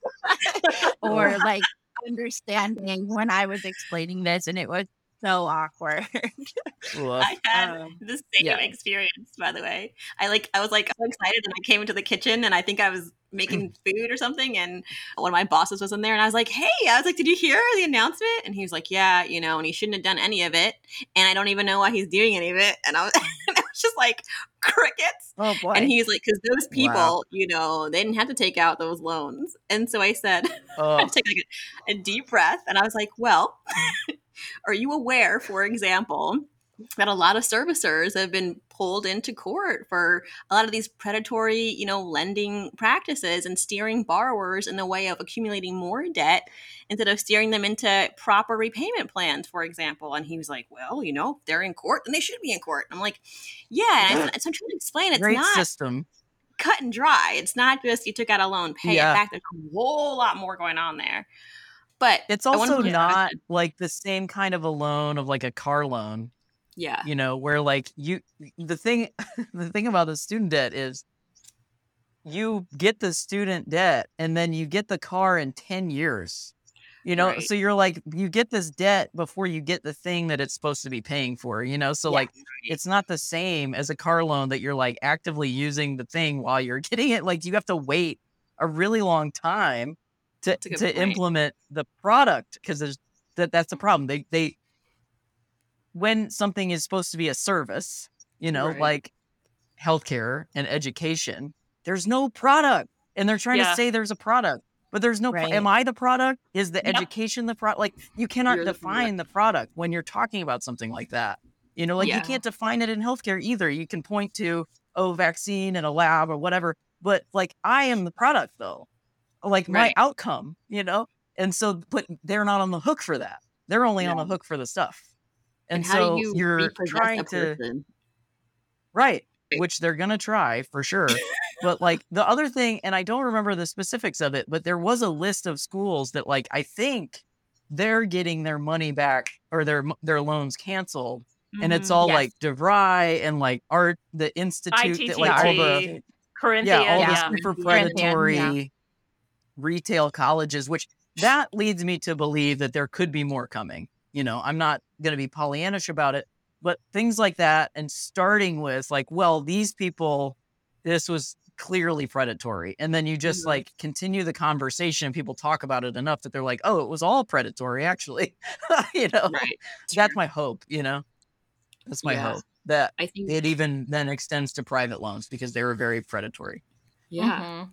or like understanding when I was explaining this, and it was so awkward. I had the same experience, by the way. I was like so excited, and I came into the kitchen, and I think I was making food or something, and one of my bosses was in there, and I was like, hey, did you hear the announcement? And he was like, yeah, you know, and he shouldn't have done any of it, and I don't even know why he's doing any of it. And I was just like, crickets. Oh boy. And he's like, because those people, you know, they didn't have to take out those loans. And so I said, I took like a deep breath, and I was like, well, are you aware, for example, that a lot of servicers have been pulled into court for a lot of these predatory, you know, lending practices and steering borrowers in the way of accumulating more debt instead of steering them into proper repayment plans, for example? And he was like, well, you know, if they're in court, then they should be in court. And I'm like, yeah. And so I'm trying to explain, it's great not system. Cut and dry. It's not just you took out a loan, pay it back. There's a whole lot more going on there. But it's also not like the same kind of a loan of like a car loan. Yeah. You know, where like the thing about the student debt is you get the student debt and then you get the car in 10 years, you know? Right. So you're like, you get this debt before you get the thing that it's supposed to be paying for, you know? So like, it's not the same as a car loan that you're like actively using the thing while you're getting it. Like you have to wait a really long time to implement the product, because that's the problem. They when something is supposed to be a service, you know, like healthcare and education, there's no product, and they're trying to say there's a product, but there's no. Am I the product? Is the education the product? Like you cannot define the product when you're talking about something like that. You know, like you can't define it in healthcare either. You can point to vaccine and a lab or whatever, but like I am the product though. Like my outcome, you know? And so, but they're not on the hook for that. They're only on the hook for the stuff. And so you're trying to, which they're going to try for sure. But like the other thing, and I don't remember the specifics of it, but there was a list of schools that like, I think they're getting their money back or their loans canceled And it's all Yes. like DeVry and like art, the institute, that like all the Corinthian, all the yeah. super Corinthian, predatory retail colleges, which that leads me to believe that there could be more coming. You know, I'm not going to be Pollyannish about it, but things like that, and starting with like, well, these people, this was clearly predatory, and then you just like continue the conversation, and people talk about it enough that they're like, oh, it was all predatory, actually. You know, that's my hope. You know, that's my hope, that I think it even then extends to private loans because they were very predatory. Yeah.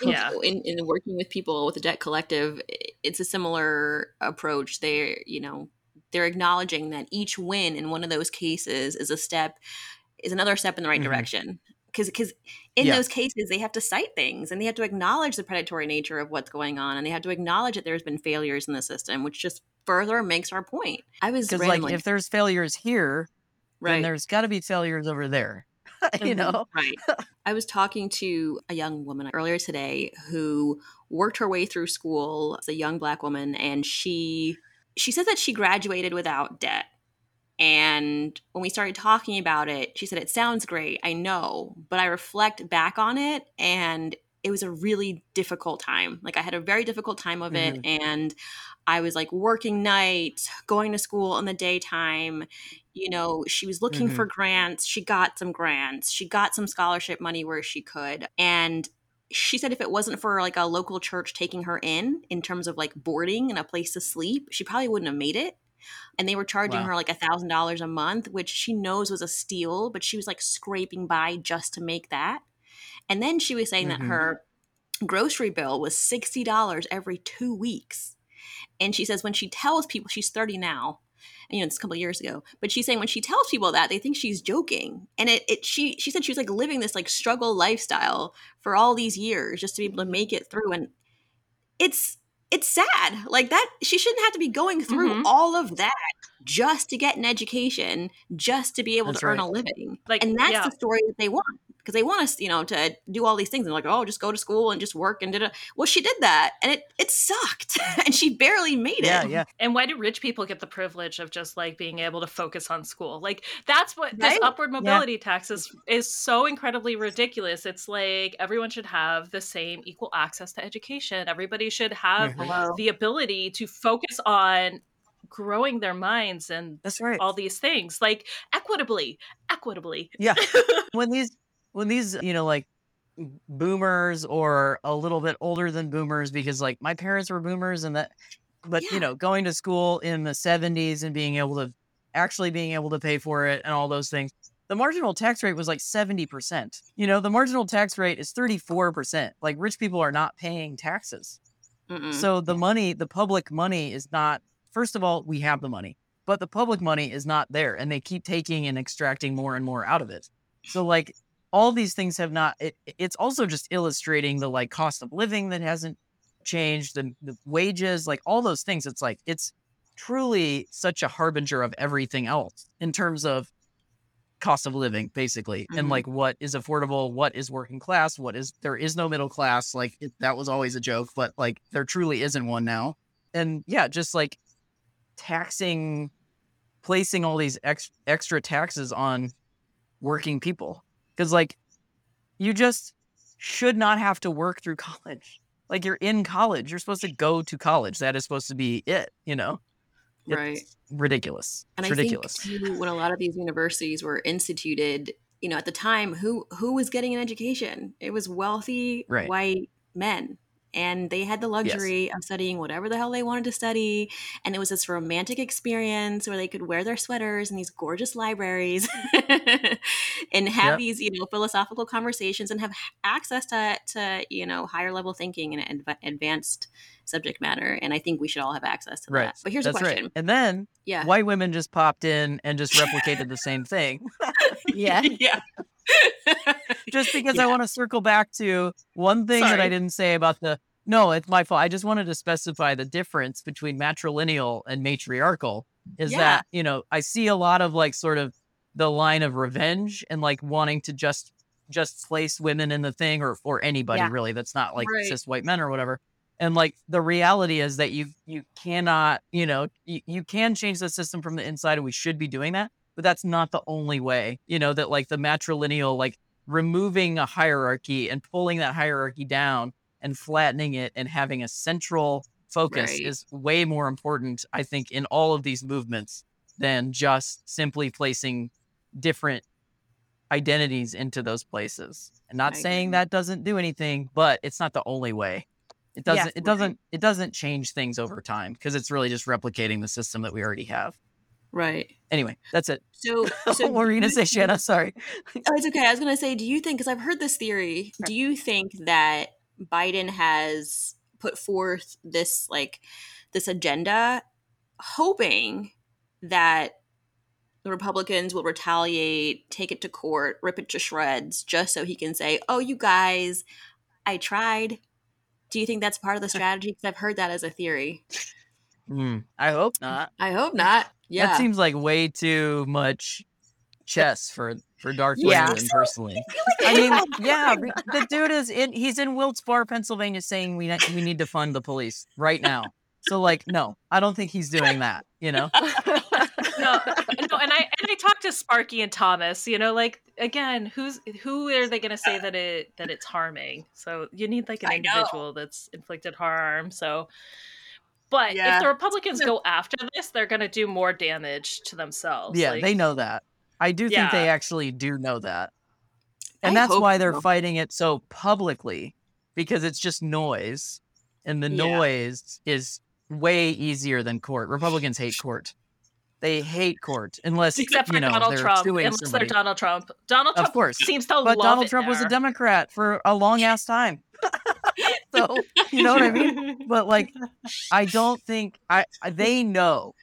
In working with people with the Debt Collective, it's a similar approach. They're acknowledging that each win in one of those cases is another step in the right direction. Because in those cases, they have to cite things and they have to acknowledge the predatory nature of what's going on, and they have to acknowledge that there's been failures in the system, which just further makes our point. Because like if there's failures here, then there's got to be failures over there. You know? Right. I was talking to a young woman earlier today who worked her way through school as a young Black woman, and she said that she graduated without debt. And when we started talking about it, she said, it sounds great, I know, but I reflect back on it, and it was a really difficult time. Like, I had a very difficult time of it, and I was like working nights, going to school in the daytime. You know, she was looking for grants. She got some grants. She got some scholarship money where she could. And she said if it wasn't for like a local church taking her in terms of like boarding and a place to sleep, she probably wouldn't have made it. And they were charging her like $1,000 a month, which she knows was a steal, but she was like scraping by just to make that. And then she was saying that her grocery bill was $60 every 2 weeks. And she says when she tells people, she's 30 now, and, you know, it's a couple of years ago, but she's saying when she tells people that, they think she's joking. And she said she was like living this like struggle lifestyle for all these years just to be able to make it through. And it's sad like that. She shouldn't have to be going through all of that just to get an education, just to be able to earn a living. Like, and that's the story that they want, because they want us, you know, to do all these things and like, oh, just go to school and just work and well, she did that and it sucked and she barely made it. Yeah. And why do rich people get the privilege of just like being able to focus on school? Like, that's what this upward mobility tax is so incredibly ridiculous. It's like everyone should have the same equal access to education. Everybody should have the ability to focus on growing their minds and all these things, like equitably. Yeah. When these, you know, like boomers or a little bit older than boomers, because like my parents were boomers and that, but you know, going to school in the 70s and being able to pay for it and all those things, the marginal tax rate was like 70%. You know, the marginal tax rate is 34%. Like, rich people are not paying taxes. So the public money is not, first of all, we have the money, but the public money is not there, and they keep taking and extracting more and more out of it. So like all these things have not, it's also just illustrating the like cost of living that hasn't changed, the wages, like all those things. It's like, it's truly such a harbinger of everything else in terms of cost of living, basically. And like what is affordable, what is working class, there is no middle class. Like that was always a joke, but like there truly isn't one now. And yeah, just like placing all these extra taxes on working people, because like you just should not have to work through college. Like, you're in college, you're supposed to go to college. That is supposed to be it, you know? It's ridiculous. And it's ridiculous. I think when a lot of these universities were instituted, you know, at the time, who was getting an education? It was wealthy white men. And they had the luxury of studying whatever the hell they wanted to study. And it was this romantic experience where they could wear their sweaters in these gorgeous libraries and have these, you know, philosophical conversations and have access to you know, higher level thinking and advanced subject matter. And I think we should all have access to that. But here's a question. And then white women just popped in and just replicated the same thing. Just because I want to circle back to one thing that I didn't say about no, it's my fault. I just wanted to specify the difference between matrilineal and matriarchal is that, you know, I see a lot of like sort of the line of revenge and like wanting to just place women in the thing or anybody really that's not like cis white men or whatever. And like the reality is that you cannot, you know, you can change the system from the inside, and we should be doing that. but that's not the only way. That like the matrilineal, like removing a hierarchy and pulling that hierarchy down and flattening it and having a central focus is way more important, I think, in all of these movements than just simply placing different identities into those places. And not saying that doesn't do anything, but it's not the only way. It doesn't change things over time because it's really just replicating the system that we already have. Right. Anyway, that's it. So what were you going to say, Shanna? Sorry. Oh, it's okay. I was going to say, do you think, because I've heard this theory, do you think that Biden has put forth this agenda hoping that the Republicans will retaliate, take it to court, rip it to shreds, just so he can say, oh, you guys, I tried. Do you think that's part of the strategy? Because I've heard that as a theory. I hope not. I hope not. Yeah. That seems like way too much chess for Darth Vader personally. I mean, the dude he's in Wilkes-Barre, Pennsylvania saying we need to fund the police right now. So like, no, I don't think he's doing that, No, and I talked to Sparky and Thomas, like, again, who are they going to say that it's harming? So you need like an individual that's inflicted harm. So, but if the Republicans go after this, they're going to do more damage to themselves. Yeah, they know that. I do think they actually do know that. And that's why they're fighting it so publicly, because it's just noise. And the noise is way easier than court. Republicans hate court. They hate court unless, except for Donald Trump. Unless they're Donald Trump. Donald Trump, of course, seems to love it. But Donald Trump was a Democrat for a long ass time. So, you know what I mean? But like, I don't think they know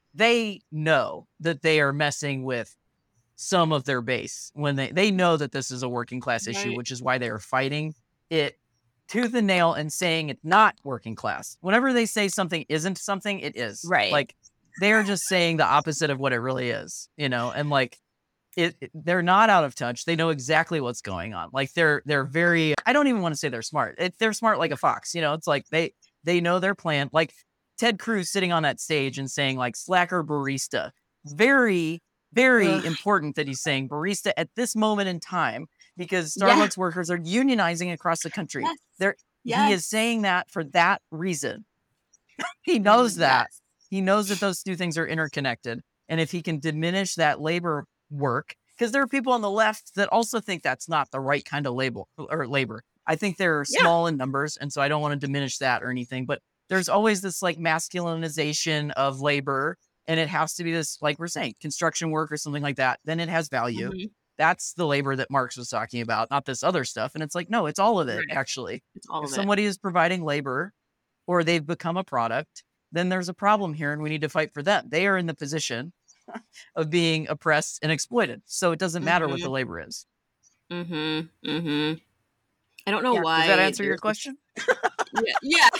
that they are messing with some of their base when they know that this is a working class issue, which is why they are fighting it tooth and nail and saying it's not working class. Whenever they say something isn't something, it is. Right. Like, they're just saying the opposite of what it really is, and like they're not out of touch. They know exactly what's going on. Like they're very, I don't even want to say they're smart. They're smart like a fox, it's like they know their plan. Like Ted Cruz sitting on that stage and saying like slacker barista, very, very important that he's saying barista at this moment in time, because Starbucks workers are unionizing across the country. He is saying that for that reason. He knows that. He knows that those two things are interconnected. And if he can diminish that labor work, because there are people on the left that also think that's not the right kind of labor. I think they're small in numbers, and so I don't want to diminish that or anything. But there's always this like masculinization of labor, and it has to be this, like we're saying, construction work or something like that. Then it has value. Mm-hmm. That's the labor that Marx was talking about, not this other stuff. And it's like, no, it's all of it, actually. It's all of it. If somebody is providing labor or they've become a product, then there's a problem here and we need to fight for them. They are in the position of being oppressed and exploited. So it doesn't matter what the labor is. Mm-hmm. Mm-hmm. I don't know why. Does that answer your question? Yeah.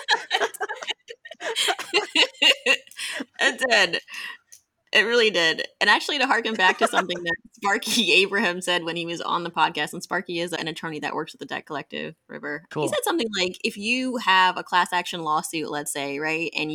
It did. It really did. And actually, to harken back to something that Sparky Abraham said when he was on the podcast, and Sparky is an attorney that works with the Debt Collective, River. Cool. He said something like, if you have a class action lawsuit, let's say, right, and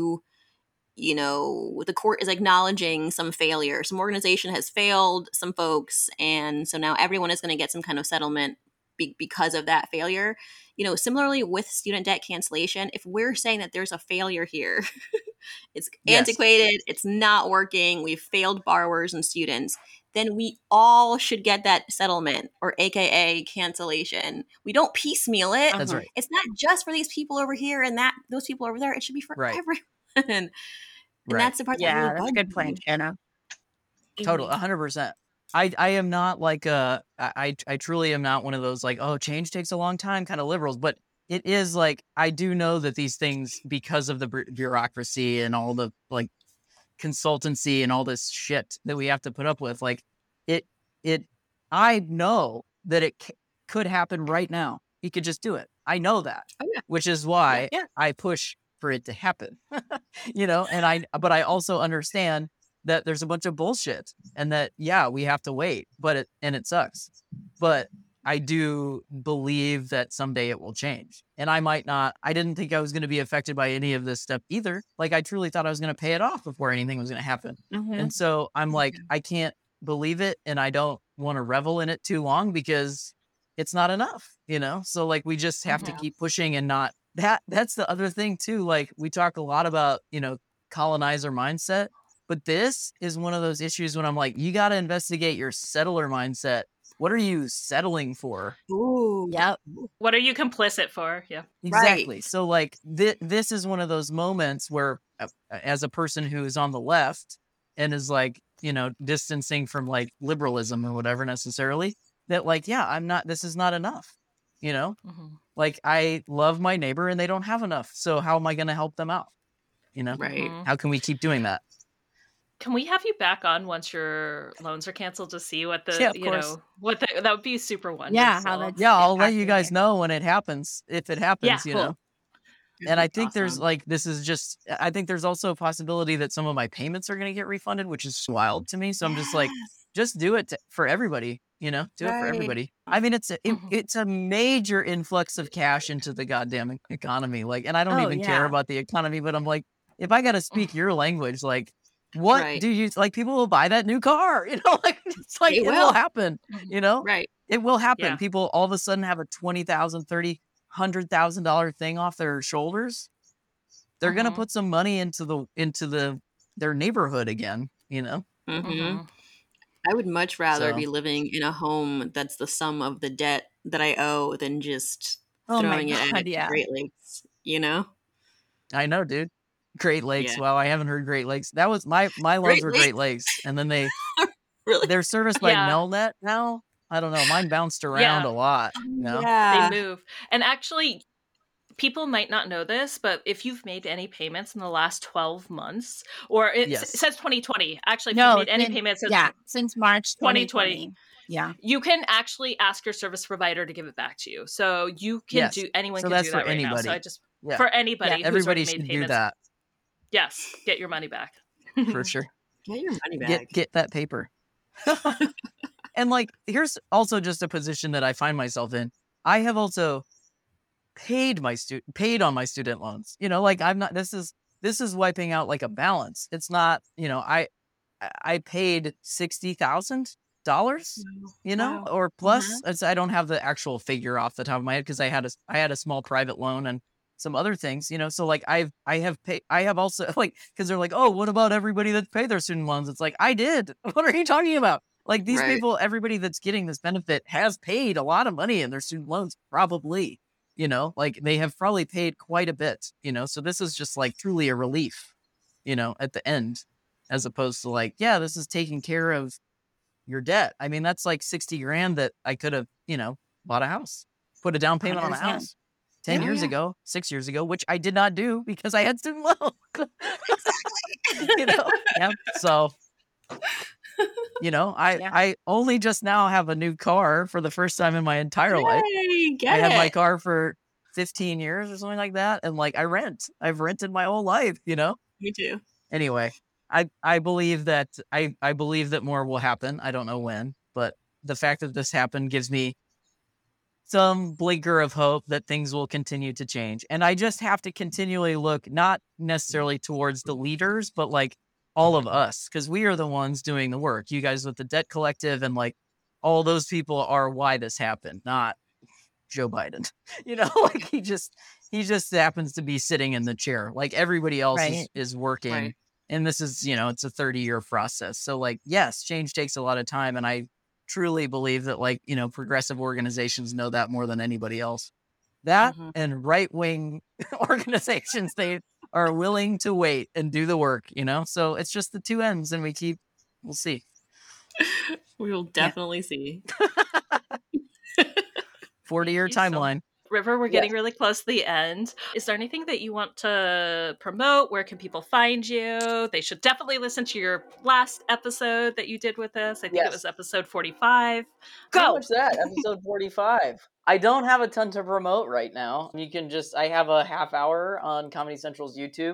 the court is acknowledging some failure, some organization has failed some folks, and so now everyone is going to get some kind of settlement because of that failure. Similarly with student debt cancellation, if we're saying that there's a failure here, it's antiquated, it's not working, we've failed borrowers and students, then we all should get that settlement, or AKA cancellation. We don't piecemeal it. That's right. It's not just for these people over here and those people over there. It should be for everyone. And that's the part that that's a good point, Anna. Total, 100%. I am not like I truly am not one of those like, oh, change takes a long time kind of liberals, but it is like, I do know that these things, because of the bureaucracy and all the like consultancy and all this shit that we have to put up with, like I know that it could happen right now. He could just do it. I know that, which is why I push for it to happen, but I also understand that there's a bunch of bullshit and that, we have to wait, it sucks. But I do believe that someday it will change. And I didn't think I was going to be affected by any of this stuff either. Like, I truly thought I was going to pay it off before anything was going to happen. And so I'm like, I can't believe it. And I don't want to revel in it too long because it's not enough, So like, we just have to keep pushing and not that's the other thing too. Like, we talk a lot about, colonizer mindset, but this is one of those issues when I'm like, you got to investigate your settler mindset. What are you settling for? Ooh. Yep. What are you complicit for? Yeah. Exactly. Right. So like this is one of those moments where as a person who is on the left and is like, distancing from like liberalism or whatever necessarily, that like, yeah, this is not enough, Like, I love my neighbor and they don't have enough. So how am I going to help them out? Right. How can we keep doing that? Can we have you back on once your loans are canceled to see what Yeah, of course. that would be super wonderful. Yeah, how that's I'll let you impacting guys it. know when it happens, if it happens, cool. And I think there's Awesome. like, I think there's also a possibility that some of my payments are going to get refunded, which is wild to me. So I'm just like, just do it for everybody, do it for Right. everybody. I mean, it's a major influx of cash into the goddamn economy. Like, and I don't even care about the economy, but I'm like, if I got to speak your language, like, what Right. do you like? People will buy that new car, like, it's like, It it will will. happen, Right. it will happen. Yeah. People all of a sudden have a $20,000, $30,000, $100,000 thing off their shoulders. They're going to put some money into their neighborhood again, Mm-hmm. I would much rather be living in a home that's the sum of the debt that I owe than just Oh my throwing it God, at yeah. Great Lakes, I know, dude. Great Lakes. Yeah. Wow, I haven't heard Great Lakes. That was my loans Great were Lakes? Great Lakes, and then Really? they're serviced by Yeah. Nelnet now. I don't know. Mine bounced around a lot. Yeah. They move. And actually, people might not know this, but if you've made any payments in the last 12 months, or it says 2020, actually, if you've made any payments since March 2020, 2020. Yeah. you can actually ask your service provider to give it back to you. So you can anyone can do that right now. So I just, for anybody who's everybody already made should payments, do that. Yes, get your money back. For sure. Get your money back. Get that paper. And like, here's also just a position that I find myself in. I have also paid on my student loans. Like, I'm not. This is wiping out like a balance. It's not. I paid $60,000. Wow. Or plus. I don't have the actual figure off the top of my head because I had a small private loan and some other things, so like I have also like, because they're like, oh, what about everybody that's paid their student loans? It's like, I did. What are you talking about? Like, these people, everybody that's getting this benefit has paid a lot of money in their student loans, probably, like they have probably paid quite a bit, so this is just like truly a relief, at the end, as opposed to like, yeah, this is taking care of your debt. I mean, that's like $60,000 that I could have, bought a house, put a down payment on a 100%. house 10 years ago, 6 years ago, which I did not do because I had student loan. Yeah. So, I only just now have a new car for the first time in my entire life. I had my car for 15 years or something like that. And like, I've rented my whole life, Me too. Anyway, I believe that I believe that more will happen. I don't know when, but the fact that this happened gives me some blinker of hope that things will continue to change. And I just have to continually look, not necessarily towards the leaders, but like all of us, because we are the ones doing the work. You guys with the debt collective and like all those people are why this happened, not Joe Biden. Like he just happens to be sitting in the chair. Like everybody else is working. Right. And this is, it's a 30-year process. So like, yes, change takes a lot of time. And I truly believe that like, progressive organizations know that more than anybody else. That and right-wing organizations, they are willing to wait and do the work, So it's just the two ends and we'll see. We will definitely see. 40-year timeline. River, we're getting really close to the end. Is there anything that you want to promote? Where can people find you? They should definitely listen to your last episode that you did with us. I think it was episode 45. Go! Watch that, episode 45. I don't have a ton to promote right now. I have a half hour on Comedy Central's YouTube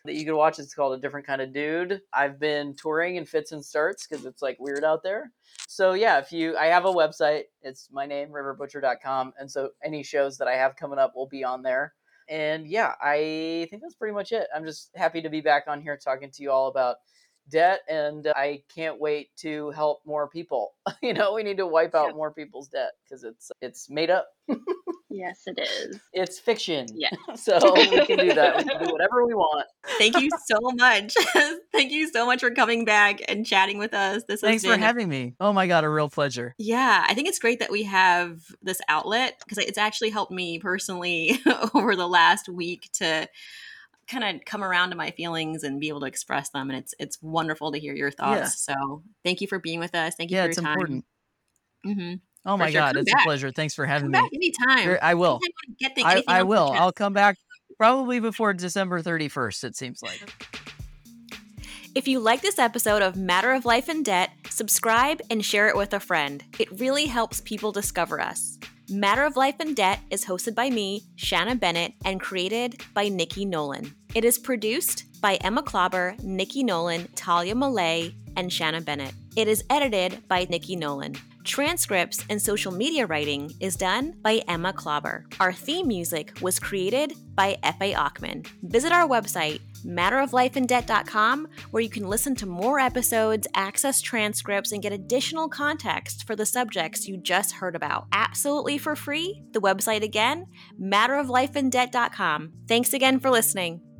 that you can watch. It's called A Different Kind of Dude. I've been touring in fits and starts because it's like weird out there. So yeah, I have a website. It's my name, riverbutcher.com. And so any shows that I have coming up will be on there. And yeah, I think that's pretty much it. I'm just happy to be back on here talking to you all about debt, and I can't wait to help more people. We need to wipe out more people's debt because it's made up. Yes, it is. It's fiction. Yeah. So we can do that. We can do whatever we want. Thank you so much. Thank you so much for coming back and chatting with us. Thanks for having me. Oh my God, a real pleasure. Yeah, I think it's great that we have this outlet because it's actually helped me personally over the last week to kind of come around to my feelings and be able to express them. And it's wonderful to hear your thoughts. Yeah. So thank you for being with us. Thank you for your time. Important. Mm-hmm. Oh my God, it's a pleasure. Thanks for having me. Come back anytime. I will. I will. I'll come back probably before December 31st, it seems like. If you like this episode of Matter of Life and Debt, subscribe and share it with a friend. It really helps people discover us. Matter of Life and Debt is hosted by me, Shanna Bennett, and created by Nikki Nolan. It is produced by Emma Klauber, Nikki Nolan, Talia Malay, and Shanna Bennett. It is edited by Nikki Nolan. Transcripts and social media writing is done by Emma Klauber. Our theme music was created by F.A. Achman. Visit our website, matteroflifeanddebt.com, where you can listen to more episodes, access transcripts, and get additional context for the subjects you just heard about. Absolutely for free. The website again, matteroflifeanddebt.com. Thanks again for listening.